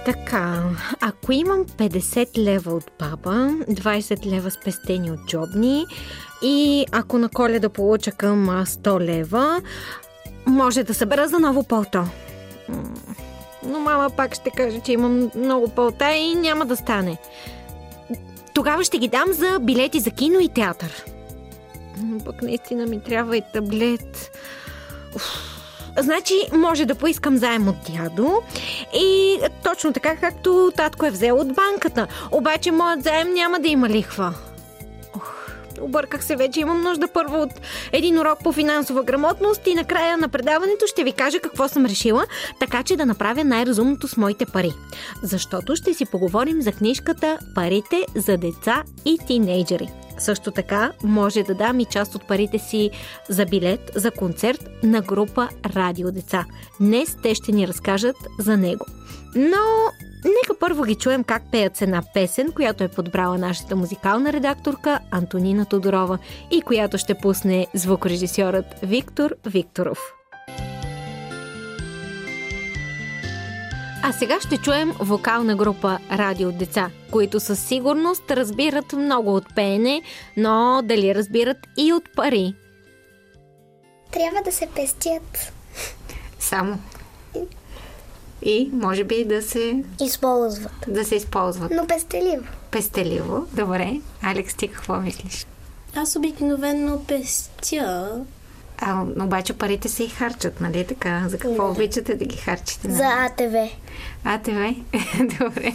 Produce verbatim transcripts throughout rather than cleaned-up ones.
Така, ако имам петдесет лева от баба, двайсет лева спестени от джобни и ако на Коледа получа към сто лева, може да събера за ново палто. Но мама пак ще каже, че имам много палта и няма да стане. Тогава ще ги дам за билети за кино и театър. Пък наистина ми трябва и таблет. Уф. Значи може да поискам заем от дядо и точно така, както татко е взел от банката. Обаче моят заем няма да има лихва. Ох, обърках се вече. Имам нужда първо от един урок по финансова грамотност и накрая на предаването ще ви кажа какво съм решила, така че да направя най-разумното с моите пари. Защото ще си поговорим за книжката «Парите за деца и тинейджери». Също така може да дам и част от парите си за билет за концерт на група Радио Деца. Днес те ще ни разкажат за него. Но нека първо ги чуем как пеят с една песен, която е подбрала нашата музикална редакторка Антонина Тодорова и която ще пусне звукорежисьорът Виктор Викторов. А сега ще чуем вокална група Радио Деца, които със сигурност разбират много от пеене, но дали разбират и от пари? Трябва да се пестят. Само. И може би да се... Използват. Да се използват. Но пестеливо. Пестеливо, добре. Алекс, ти какво мислиш? Аз обикновено пестя. А, обаче парите се и харчат, нали така? За какво Не. обичате да ги харчите? За АТВ. АТВ? Добре.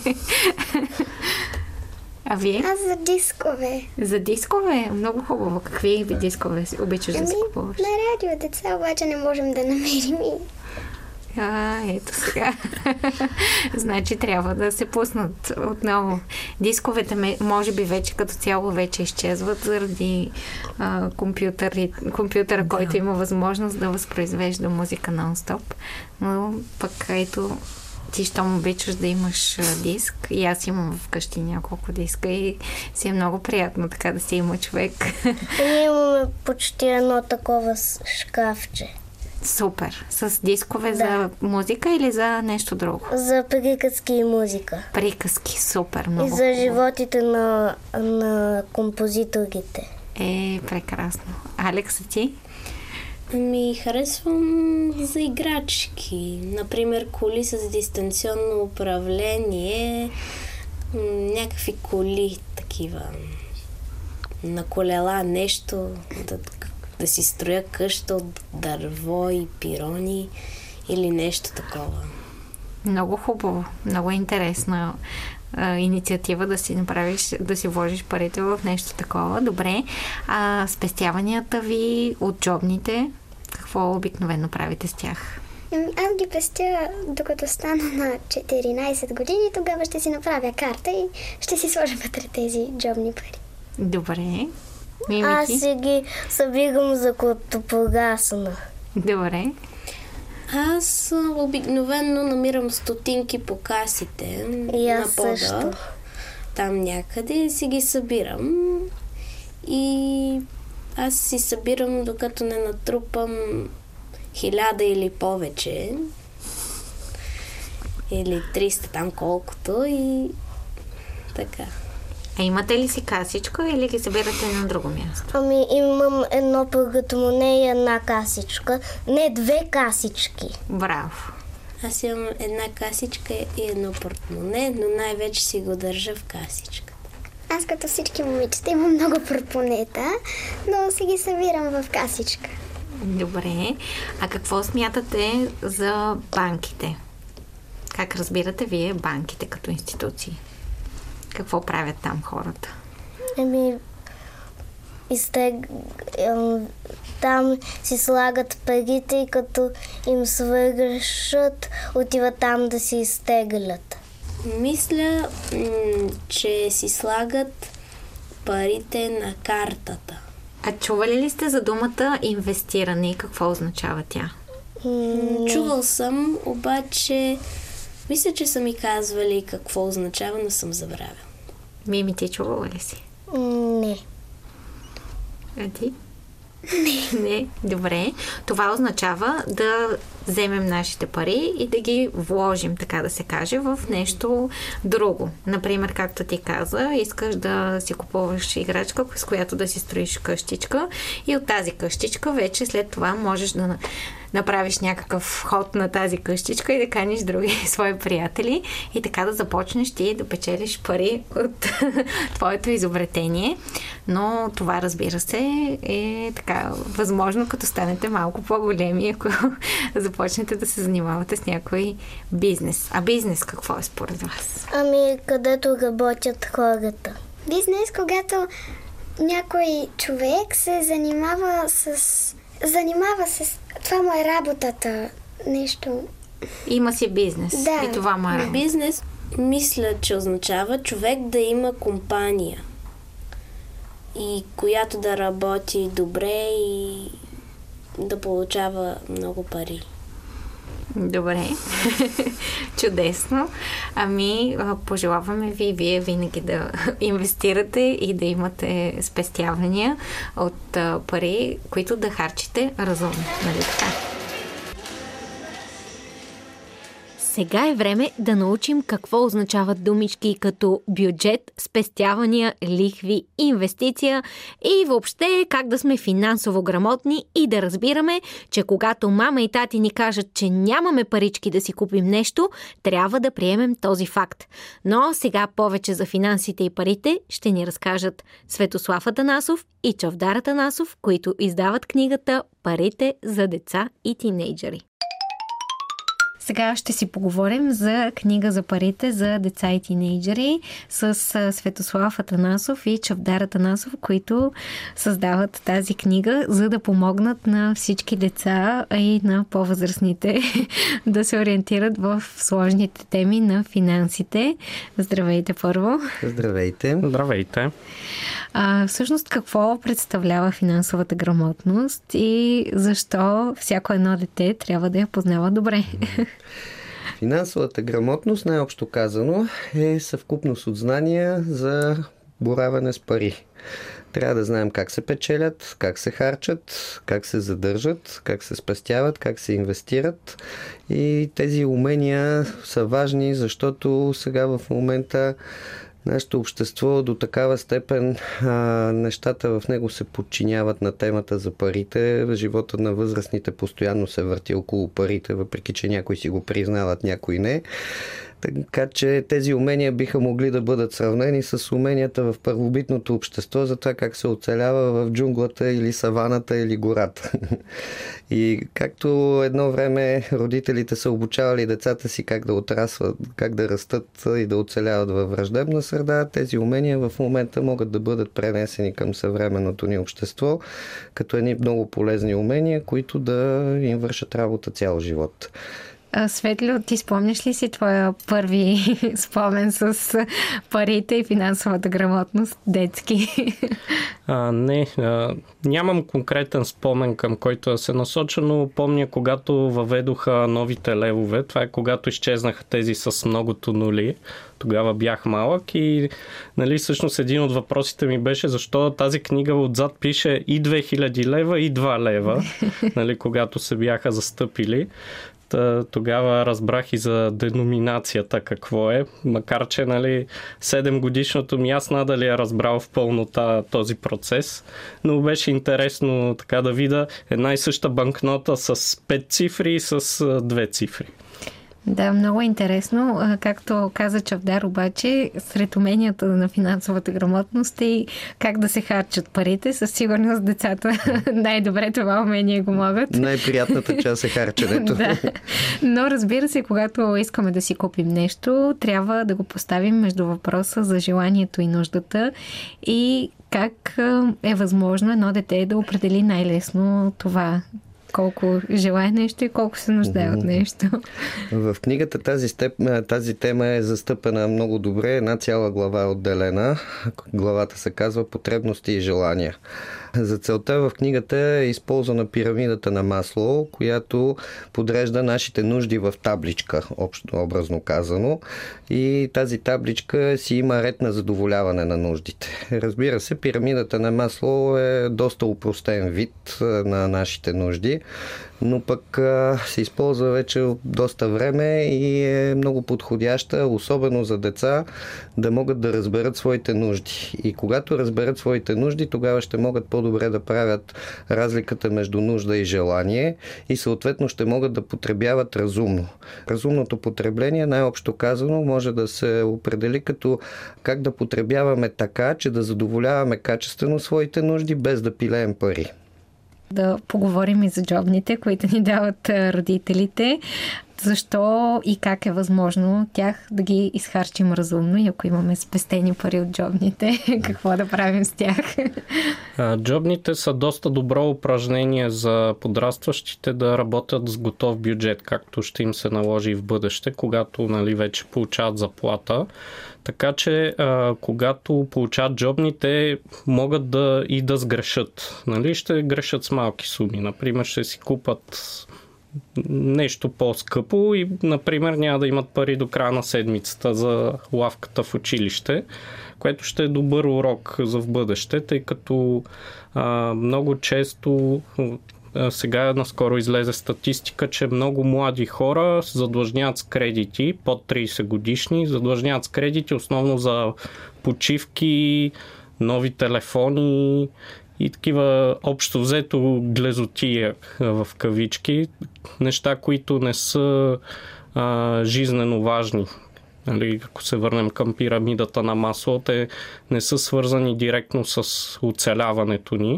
А вие? Аз за дискове. За дискове? Много хубаво. Какви дискове си обичаш да си Ами, купуваш? на Радио Деца обаче не можем да намерим и... А, ето сега. Значи трябва да се пуснат отново. Дисковете може би вече като цяло вече изчезват заради а, компютър, компютъра, да. Който има възможност да възпроизвежда музика нон-стоп. Но пък ето ти щом обичаш да имаш диск и аз имам вкъщи няколко диска и си е много приятно така да си има човек. Ние имаме почти едно такова шкафче. Супер. С дискове Да. за музика или за нещо друго? За приказки и музика. Приказки. Супер. Много И за хубаво. животите на, на композиторите. Е, прекрасно. Алекс, а ти? Ми харесвам за играчки. Например, коли с дистанционно управление, м, някакви коли такива на колела, нещо да, да си строя къща от дърво и пирони или нещо такова. Много хубаво. Много интересна а, инициатива да си направиш, да си вложиш парите в нещо такова. Добре. А спестяванията ви от джобните, какво обикновено правите с тях? Аз ги пестя докато стана на четиринайсет години, тогава ще си направя карта и ще си сложа вътре тези джобни пари. Добре. Мими, Аз ти? си ги събирам за като погасна. Добре. Аз а, обикновено намирам стотинки по касите И на аз пода. също. Там някъде си ги събирам и аз си събирам докато не натрупам хиляда или повече или триста там колкото и така. А имате ли си касичка или ги събирате на друго място? Ами имам едно пъргатомоне и една касичка. Не, две касички. Браво. Аз имам една касичка и едно портмоне, но най-вече си го държа в касичка. Аз като всички момичета имам много портмонета, но си ги събирам в касичка. Добре. А какво смятате за банките? Как разбирате вие банките като институции? Какво правят там хората? Еми, изтег... ем, там си слагат парите и като им свършат, отиват там да си изтеглят. Мисля, м- че си слагат парите на картата. А чували ли сте за думата инвестиране и какво означава тя? М, Чувал съм, обаче мисля, че са ми казвали какво означава, но съм забравил. Мими, ти чувала ли си? Не. А ти? Не. Не. Добре. Това означава да вземем нашите пари и да ги вложим, така да се каже, в нещо друго. Например, както ти каза, искаш да си купуваш играчка, с която да си строиш къщичка и от тази къщичка вече след това можеш да направиш някакъв ход на тази къщичка и да каниш други свои приятели и така да започнеш ти да печелиш пари от твоето изобретение. Но това, разбира се, е така възможно, като станете малко по-големи, ако започнете да се занимавате с някой бизнес. А бизнес какво е според вас? Ами, където работят хората. Бизнес, когато някой човек се занимава с... Занимава се... Това му е работата. Нещо... Има си бизнес. Да. И това му е работа. Бизнес, мисля, че означава човек да има компания. И която да работи добре и да получава много пари. Добре. Чудесно. Ами, пожелаваме ви, вие винаги да инвестирате и да имате спестявания от пари, които да харчите разумно. Нали така? Сега е време да научим какво означават думички като бюджет, спестявания, лихви, инвестиция и въобще как да сме финансово грамотни и да разбираме, че когато мама и тати ни кажат, че нямаме парички да си купим нещо, трябва да приемем този факт. Но сега повече за финансите и парите ще ни разкажат Светослав Атанасов и Чавдар Атанасов, които издават книгата "Парите за деца и тинейджери". Сега ще си поговорим за книга за парите за деца и тинейджери с Светослав Атанасов и Чавдар Атанасов, които създават тази книга, за да помогнат на всички деца и на по-възрастните да се ориентират в сложните теми на финансите. Здравейте първо! Здравейте! Здравейте! А, всъщност какво представлява финансовата грамотност и защо всяко едно дете трябва да я познава добре? Финансовата грамотност, най-общо казано, е съвкупност от знания за боравене с пари. Трябва да знаем как се печелят, как се харчат, как се задържат, как се спестяват, как се инвестират. И тези умения са важни, защото сега в момента нашето общество до такава степен а, нещата в него се подчиняват на темата за парите. Живота на възрастните постоянно се върти около парите, въпреки че някои си го признават, някои не. Така че тези умения биха могли да бъдат сравнени с уменията в първобитното общество за това как се оцелява в джунглата или саваната или гората. И както едно време родителите са обучавали децата си как да отрасват, как да растат и да оцеляват във враждебна среда, тези умения в момента могат да бъдат пренесени към съвременното ни общество като едни много полезни умения, които да им вършат работа цял живот. Светлио, ти спомняш ли си твоя първи спомен с парите и финансовата грамотност, детски? А, не, а, нямам конкретен спомен, към който да се насоча, но помня, когато въведоха новите левове, това е когато изчезнаха тези с многото нули. Тогава бях малък и нали, всъщност един от въпросите ми беше защо тази книга отзад пише и две хиляди лева и два лева, нали, когато се бяха застъпили. Тогава разбрах и за деноминацията какво е, макар че нали, седем годишното ми аз надали е разбрал в пълнота този процес, но беше интересно така да видя една и съща банкнота с пет цифри и с две цифри. Да, много интересно. Както каза Чавдар, обаче, сред уменията на финансовата грамотност и как да се харчат парите, със сигурност децата най-добре това умение го могат. Най-приятната част е харченето. Да. Но разбира се, когато искаме да си купим нещо, трябва да го поставим между въпроса за желанието и нуждата и как е възможно едно дете да определи най-лесно това, колко желае нещо и колко се нуждае от нещо. В книгата тази, степ, тази тема е застъпена много добре. Една цяла глава е отделена. Главата се казва "Потребности и желания". За целта в книгата е използвана пирамидата на Маслоу, която подрежда нашите нужди в табличка, общо образно казано. И тази табличка си има ред на задоволяване на нуждите. Разбира се, пирамидата на Маслоу е доста упростен вид на нашите нужди, но пък а, се използва вече от доста време и е много подходяща, особено за деца, да могат да разберат своите нужди. И когато разберат своите нужди, тогава ще могат по-добре да правят разликата между нужда и желание и съответно ще могат да потребяват разумно. Разумното потребление, най-общо казано, може да се определи като как да потребяваме така, че да задоволяваме качествено своите нужди, без да пилеем пари. Да поговорим и за джобните, които ни дават родителите. Защо и как е възможно тях да ги изхарчим разумно и ако имаме спестени пари от джобните, какво да правим с тях? Джобните са доста добро упражнение за подрастващите да работят с готов бюджет, както ще им се наложи и в бъдеще, когато, нали, вече получават заплата. Така че, а, когато получават джобните, могат да и да сгрешат. Нали? Ще грешат с малки суми. Например, ще си купат нещо по-скъпо и, например, няма да имат пари до края на седмицата за лавката в училище, което ще е добър урок за в бъдеще, тъй като а, много често а, сега наскоро излезе статистика, че много млади хора задлъжняват с кредити, под трийсет годишни, задлъжняват с кредити основно за почивки, нови телефони и такива общо взето глезотия в кавички, неща, които не са а, жизнено важни. Нали, ако се върнем към пирамидата на Маслоу, те не са свързани директно с оцеляването ни.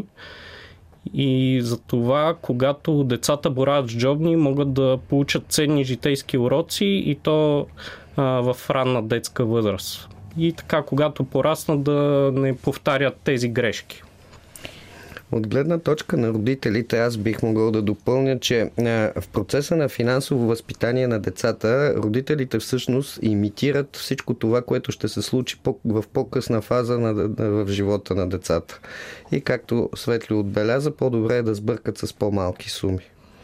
И затова, когато децата борават с джобни, могат да получат ценни житейски уроци и то а, в ранна детска възраст. И така, когато пораснат, да не повтарят тези грешки. От гледна точка на родителите, аз бих могъл да допълня, че в процеса на финансово възпитание на децата, родителите всъщност имитират всичко това, което ще се случи в по-късна фаза на, в живота на децата. И както Светли отбеляза, по-добре е да сбъркат с по-малки суми.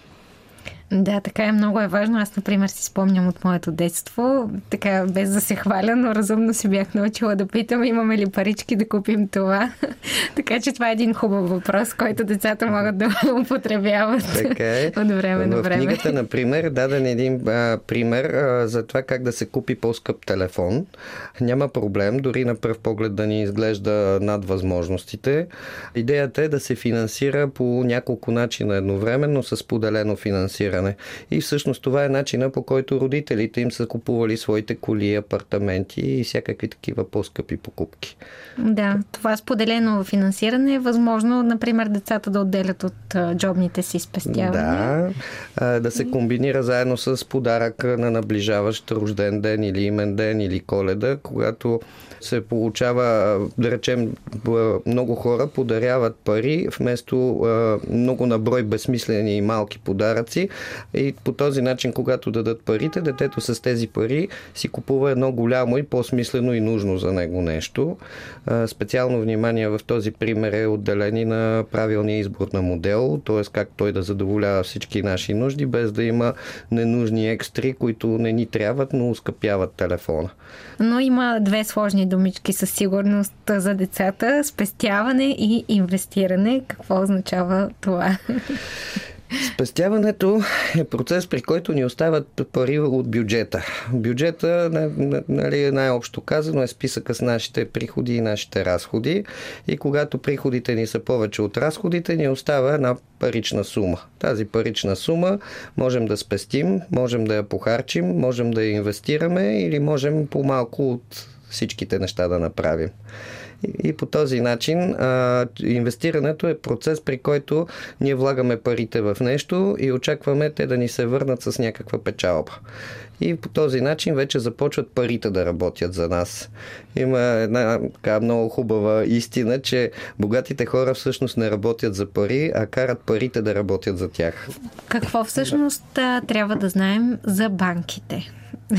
Да, така е, много е важно. Аз, например, си спомням от моето детство, така без да се хваля, но разумно си бях научила да питам, имаме ли парички да купим това. Така че това е един хубав въпрос, който децата могат да употребяват е. от време на време. В книгата, например, даден един а, пример а, за това как да се купи по-скъп телефон. Няма проблем, дори на пръв поглед да ни изглежда над възможностите. Идеята е да се финансира по няколко начина едновременно с поделено финансиране. И всъщност това е начина, по който родителите им са купували своите коли, апартаменти и всякакви такива по-скъпи покупки. Да, това споделено финансиране е възможно, например, децата да отделят от джобните си спестявания. Да, да се комбинира заедно с подарък на наближаващ рожден ден или имен ден или Коледа, когато се получава, да речем, много хора подаряват пари вместо много наброй безсмислени и малки подаръци и по този начин, когато дадат парите, детето с тези пари си купува едно голямо и по-смислено и нужно за него нещо. Специално внимание в този пример е отделени на правилния избор на модел, т.е. как той да задоволява всички наши нужди, без да има ненужни екстри, които не ни трябват, но ускъпяват телефона. Но има две сложни думички със сигурност за децата. Спестяване и инвестиране. Какво означава това? Спестяването е процес, при който ни остават пари от бюджета. Бюджета, нали, най-общо казано, е списъка с нашите приходи и нашите разходи. И когато приходите ни са повече от разходите, ни остава една парична сума. Тази парична сума можем да спестим, можем да я похарчим, можем да я инвестираме или можем по-малко от всичките неща да направим. И по този начин а, инвестирането е процес, при който ние влагаме парите в нещо и очакваме те да ни се върнат с някаква печалба. И по този начин вече започват парите да работят за нас. Има една така много хубава истина, че богатите хора всъщност не работят за пари, а карат парите да работят за тях. Какво всъщност трябва да знаем за банките?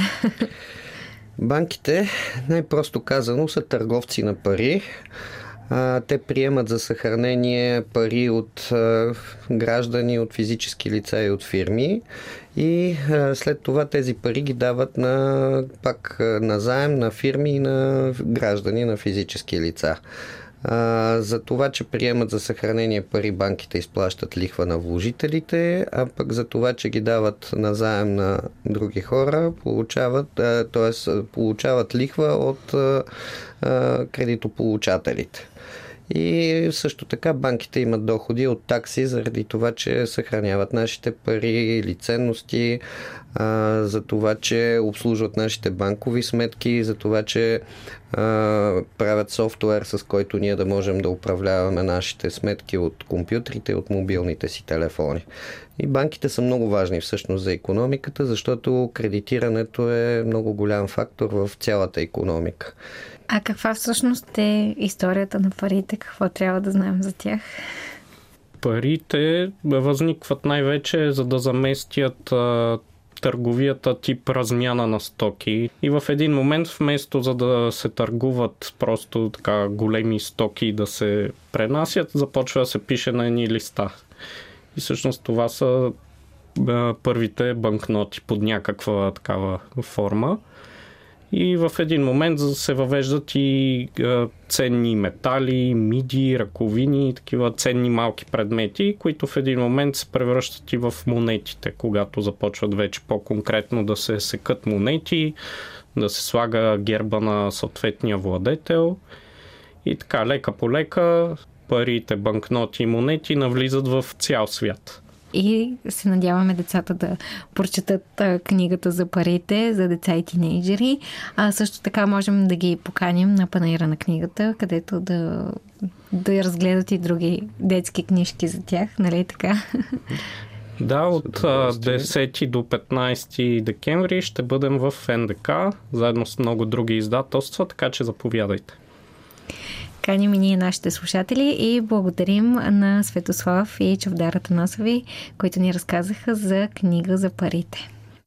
Банките, най-просто казано, са търговци на пари. Те приемат за съхранение пари от граждани, от физически лица и от фирми и след това тези пари ги дават на, пак на заем на фирми и на граждани, на физически лица. А, за това, че приемат за съхранение пари, банките изплащат лихва на вложителите, а пък за това, че ги дават назаем на други хора, получават, т.е. получават лихва от а, а, кредитополучателите. И също така банките имат доходи от такси заради това, че съхраняват нашите пари или ценности, а, за това, че обслужват нашите банкови сметки, за това, че а, правят софтуер, с който ние да можем да управляваме нашите сметки от компютрите, от мобилните си телефони. И банките са много важни всъщност за икономиката, защото кредитирането е много голям фактор в цялата икономика. А каква всъщност е историята на парите? Какво трябва да знаем за тях? Парите възникват най-вече за да заместят а, търговията тип размяна на стоки. И в един момент, вместо за да се търгуват просто така големи стоки да се пренасят, започва да се пише на едни листа. И всъщност това са а, първите банкноти под някаква такава форма. И в един момент се въвеждат и а, ценни метали, миди, ръковини, такива ценни малки предмети, които в един момент се превръщат и в монетите, когато започват вече по-конкретно да се секат монети, да се слага герба на съответния владетел. И така, лека по лека, парите, банкноти и монети навлизат в цял свят. И се надяваме децата да прочетат а, книгата за парите за деца и тинейджери. А също така можем да ги поканим на панаира на книгата, където да, да разгледат и други детски книжки за тях, нали така? Да, от десети до петнайсети декември ще бъдем в Ен Де Ка, заедно с много други издателства, така че заповядайте. Каним и ние нашите слушатели и благодарим на Светослав и Чавдар Атанасови, които ни разказаха за книга за парите.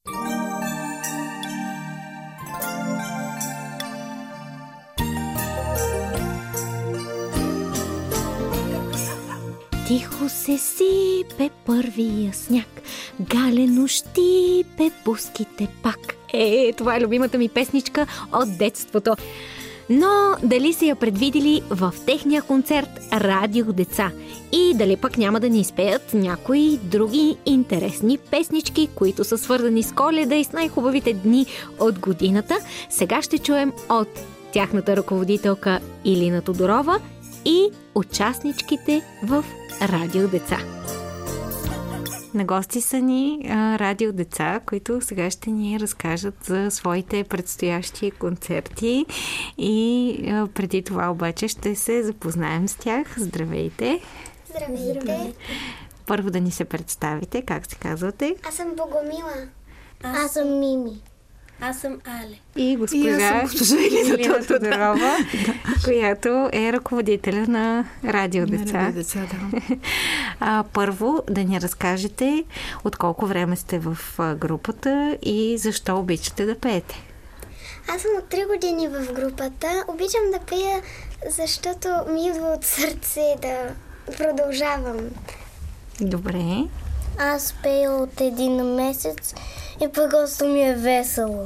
Тихо се сипе първия сняг, галено щипе буските пак. Е, това е любимата ми песничка от детството. Но дали са я предвидели в техния концерт Радио Деца? И дали пък няма да ни изпеят някои други интересни песнички, които са свързани с Коледа и с най-хубавите дни от годината? Сега ще чуем от тяхната ръководителка Илина Тодорова и участничките в Радио Деца. На гости са ни а, Радио Деца, които сега ще ни разкажат за своите предстоящи концерти и а, преди това обаче ще се запознаем с тях. Здравейте! Здравейте! Здравейте. Първо да ни се представите. Как се казвате? Аз съм Богомила. Аз, Аз съм Мими. Аз съм Але. И госпожа, Илина Тодорова, която е ръководителя на Радио Деца. Радио Деца, да. А, първо да ни разкажете от колко време сте в групата и защо обичате да пеете. Аз съм от три години в групата. Обичам да пея, защото ми идва от сърце да продължавам. Добре. Аз пея от един месец и просто ми е весело.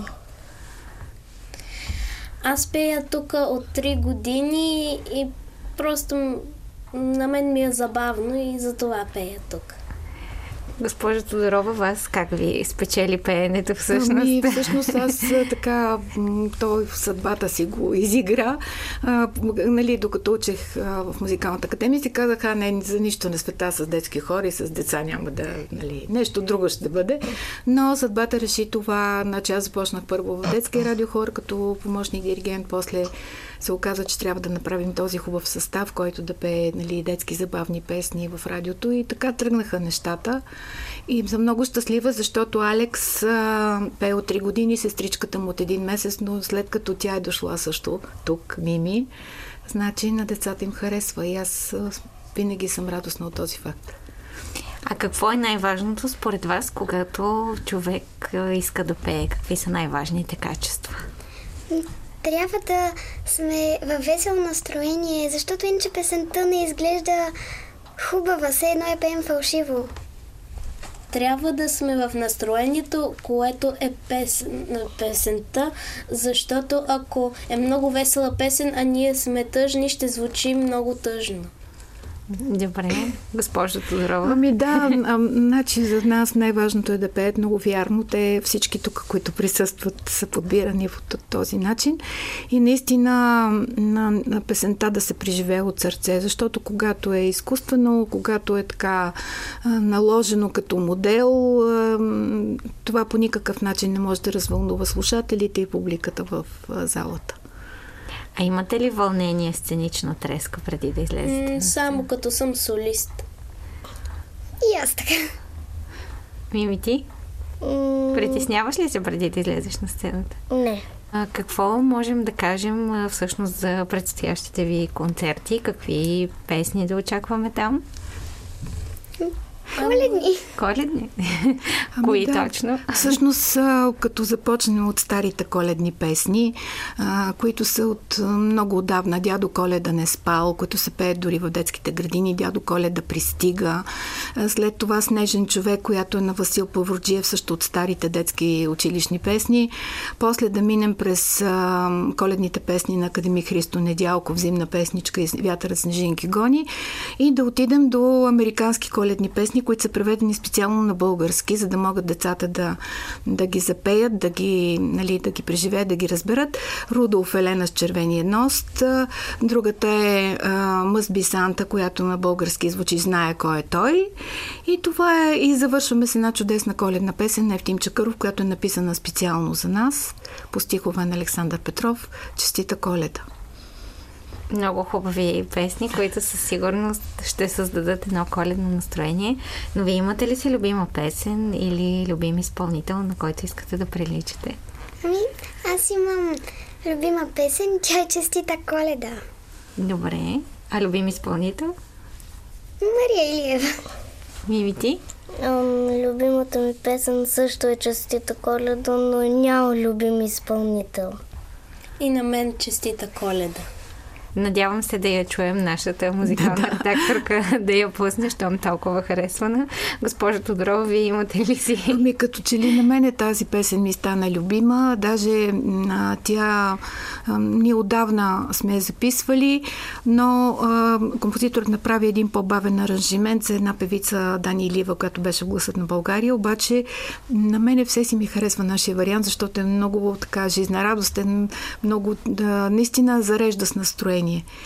Аз пея тук от три години и просто на мен ми е забавно и затова пея тук. Госпожа Тодорова, вас как ви спечели пеенето всъщност? Ами, всъщност аз така, той в съдбата си го изигра. А, нали, докато учех а, в музикалната академия, си казах, а не, за нищо на света с детски хори, с деца няма да, нали, нещо друго ще бъде. Но съдбата реши това, значи аз започнах първо в детския радиохор като помощник диригент, после се оказа, че трябва да направим този хубав състав, който да пее, нали, детски забавни песни в радиото и така тръгнаха нещата. И съм много щастлива, защото Алекс а, пее от три години, сестричката му от един месец, но след като тя е дошла също тук, Мими, значи на децата им харесва и аз а, винаги съм радостна от този факт. А какво е най-важното според вас, когато човек иска да пее? Какви са най-важните качества? Трябва да сме във весело настроение, защото иначе песента не изглежда хубава, все едно я пеем фалшиво. трябва да сме в настроението, което е пес, песента, защото ако е много весела песен, а ние сме тъжни, ще звучи много тъжно. Добре, госпожо Тодорова. Ами да, а, значи за нас най-важното е да пеят много вярно. Те всички тук, които присъстват, са подбирани в този начин. И наистина на, на песента да се преживее от сърце, защото когато е изкуствено, когато е така а, наложено като модел, а, това по никакъв начин не може да развълнува слушателите и публиката в а, залата. А имате ли вълнение, сценична треска преди да излезете? М, само като съм солист. И аз така. Мими, ти? М, Притесняваш ли се преди да излезеш на сцената? Не. А какво можем да кажем а, всъщност за предстоящите ви концерти? Какви песни да очакваме там? Коледни. Коледни? Ами Кои да, точно? Всъщност, а, като започнем от старите коледни песни, а, които са от а, много отдавна. Дядо Коледа не спал, които се пеят дори в детските градини. Дядо Коледа пристига. А, след това Снежен човек, която е на Васил Павроджиев, също от старите детски училищни песни. После да минем през а, коледните песни на академик Христо Недялков, Зимна песничка и Вятърът снежинки гони. И да отидем до американски коледни песни, които са преведени специално на български, за да могат децата да, да ги запеят, да ги, нали, да ги преживеят, да ги разберат. Рудолф Елена с червения ност. Другата е Must Be Santa, която на български звучи Знае кой е той. И това е, и завършваме с една чудесна коледна песен на Евтим Чакъров, която е написана специално за нас, по стихове на Александър Петров. Честита Коледа! Много хубави песни, които със сигурност ще създадат едно коледно настроение. Но вие имате ли си любима песен или любим изпълнител, на който искате да приличате? Ами, аз имам любима песен, тя е Честита Коледа. Добре. А любим изпълнител? Мария Илиева. Мими, ти? Ам, любимата ми песен също е Честита Коледа, но няма любим изпълнител. И на мен Честита Коледа. Надявам се да я чуем, нашата музикална да, редакторка, да я пусне, щом толкова харесвана. Госпожа Тодорова, вие имате ли си? Ами като че ли на мене тази песен ми стана любима. Даже а, тя а, ние отдавна сме я записвали, но а, композиторът направи един по-бавен аранжимент за една певица Дани Илиева, която беше в Гласът на България. Обаче на мене все си ми харесва нашия вариант, защото е много така жизнерадостен, много да, наистина зарежда с настроение.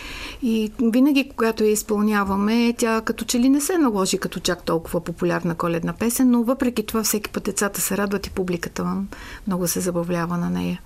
И винаги, когато я изпълняваме, тя като че ли не се наложи като чак толкова популярна коледна песен, но въпреки това всеки път децата се радват и публиката много се забавлява на нея.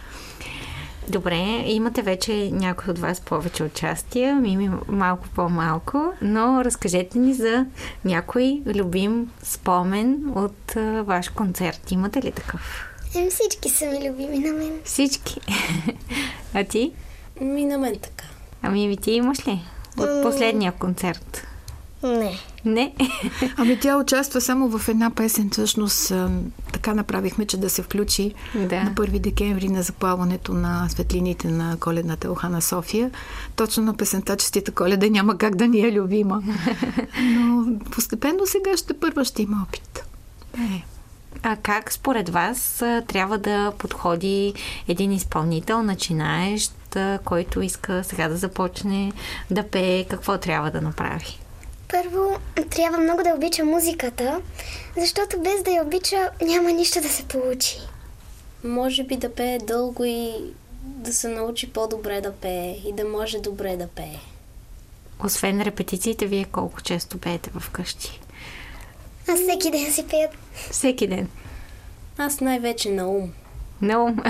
Добре, имате вече някой от вас повече участия, Мими малко по-малко, но разкажете ни за някой любим спомен от а, ваш концерт. Имате ли такъв? Ем, всички са ми любими на мен. Всички. А ти? Ми на мен така. Ами ви ти имаш ли? От последния концерт? Не. Не? Ами тя участва само в една песен. Всъщност така направихме, че да се включи да. На първи декември на запалването на светлините на коледната елха на София. Точно на песента Честита Коледа няма как да ни е любима. Но постепенно сега ще първа ще има опит. Е. А как според вас трябва да подходи един изпълнител, начинаещ, който иска сега да започне да пее? Какво трябва да направи? Първо, трябва много да обича музиката, защото без да я обича няма нищо да се получи. Може би да пее дълго и да се научи по-добре да пее и да може добре да пее. Освен репетициите, вие колко често пеете вкъщи? Аз всеки ден си пея. Всеки ден? Аз най-вече на ум. На ум.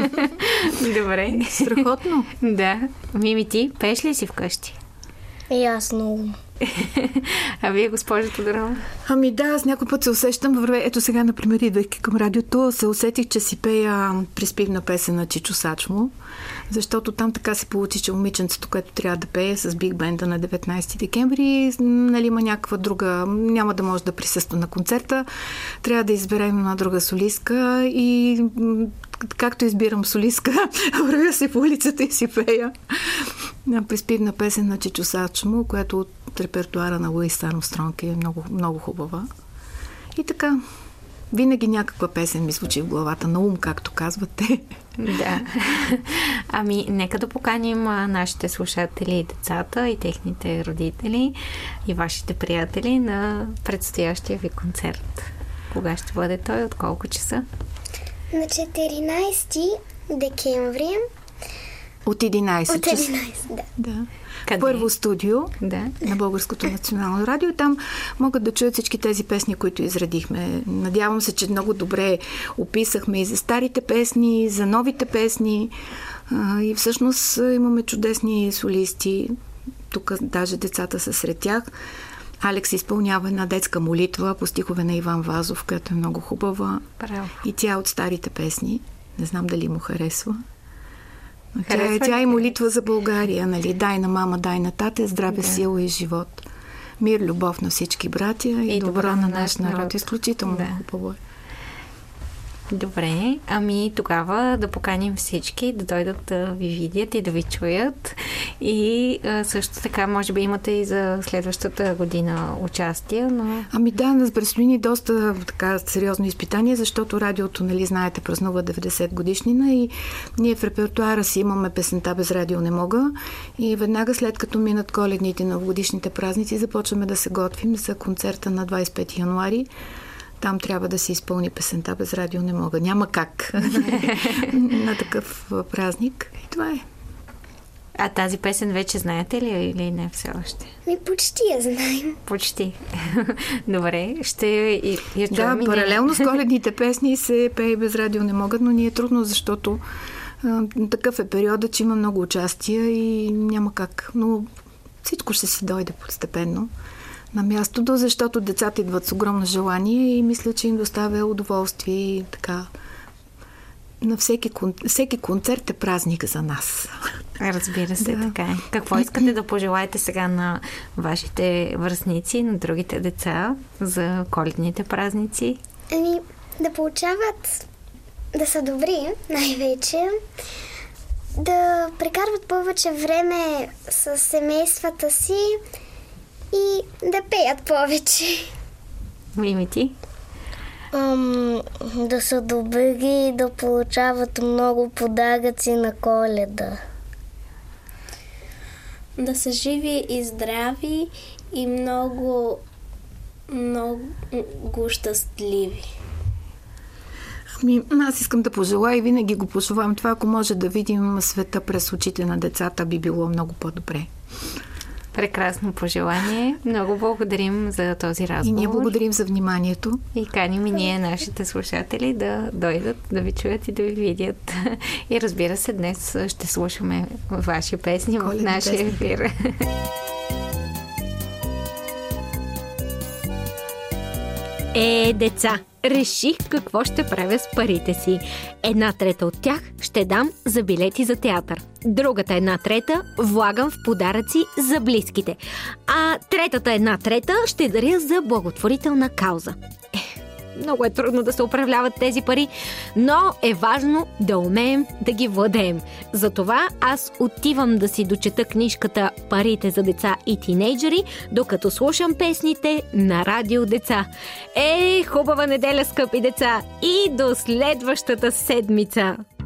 Добре. Страхотно. Да. Мими, ти пееш ли си вкъщи? И аз на ум. А вие, госпожа Тодорова? Ами да, аз някой път се усещам. Ето сега, например, идвайки към радиото, се усетих, че си пея приспивна песен на Чичо Сачмо, защото там така се получи, че момиченцето, което трябва да пее с биг бенда на деветнайсети декември, нали, има някаква друга, няма да може да присъства на концерта, трябва да изберем на друга солистка и както избирам солистка, вървя си по улицата и си пея на приспивна песен на Чичо Сачмо, която от репертуара на Луис Армстронг е много, много хубава. И така, винаги някаква песен ми звучи в главата, на ум, както казвате. Да. Ами, нека да поканим нашите слушатели и децата, и техните родители, и вашите приятели на предстоящия ви концерт. Кога ще бъде той? От колко часа? На четиринайсети декември. От единайсет От единайсет, да. Да. Къде? Първо студио Да. на Българското национално радио и там могат да чуят всички тези песни, които изредихме. Надявам се, че много добре описахме и за старите песни, и за новите песни. И всъщност имаме чудесни солисти. Тук даже децата са сред тях. Алекс изпълнява една детска молитва по стихове на Иван Вазов, която е много хубава. Браво. И тя от старите песни. Не знам дали му харесва. Харесва Тя, тя ли? е молитва за България, нали? Дай на мама, дай на тате, здраве, Да. сила и живот. Мир, любов на всички братя и, И добро, добро на на наш наш народ. народ. Изключително Да. хубаво е. Добре, ами тогава да поканим всички да дойдат да ви видят и да ви чуят. И а, също така, може би имате и за следващата година участие, но... Ами да, нас предстои ни доста така сериозно изпитание, защото радиото, нали, знаете, празнува деветдесет годишнина и ние в репертуара си имаме песента Без радио не мога и веднага след като минат коледните и новогодишните празници започваме да се готвим за концерта на двайсет и пети януари. Там трябва да се изпълни песента Без радио не мога. Няма как на такъв празник. И това е. А тази песен вече знаете ли или не все още? Ми почти я знаем. Почти. Добре, ще я, я чуем. Да, паралелно с коледните песни се пее Без радио не могат, но ни е трудно, защото а, такъв е периода, че има много участия и няма как. Но всичко ще си дойде постепенно на мястото, защото децата идват с огромно желание и мисля, че им доставя удоволствие и така. На всеки, всеки концерт е празник за нас. Разбира се, Да. така е. Какво искате да пожелаете сега на вашите връстници, на другите деца за коледните празници? Ами, да получават, да са добри, най-вече, да прекарват повече време с семействата си и да пеят повече. Мими ти? Ам, да са добри и да получават много подаръци на Коледа. Да са живи и здрави и много, много щастливи. Ами, аз искам да пожелая и винаги го пожелавам това, ако може да видим света през очите на децата, би било много по-добре. Прекрасно пожелание. Много благодарим за този разговор. И ние благодарим за вниманието. И каним и ние, нашите слушатели, да дойдат, да ви чуят и да ви видят. И разбира се, днес ще слушаме ваши песни в Коледни нашия песни. ефир. Е, деца, реших какво ще правя с парите си. Една трета от тях ще дам за билети за театър. Другата една трета влагам в подаръци за близките. А третата една трета ще даря за благотворителна кауза. Е, много е трудно да се управляват тези пари, но е важно да умеем да ги владеем. Затова аз отивам да си дочета книжката «Парите за деца и тинейджери», докато слушам песните на Радио Деца. Е, хубава неделя, скъпи деца! И до следващата седмица!